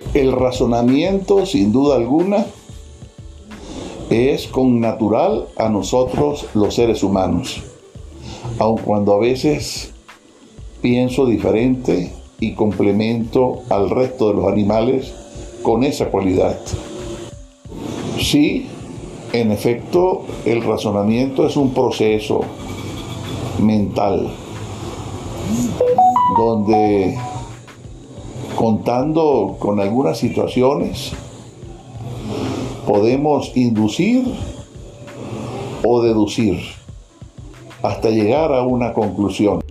El razonamiento, sin duda alguna, es connatural a nosotros los seres humanos, aun cuando a veces pienso diferente y complemento al resto de los animales con esa cualidad. Sí, en efecto, el razonamiento es un proceso mental donde, contando con algunas situaciones, podemos inducir o deducir hasta llegar a una conclusión.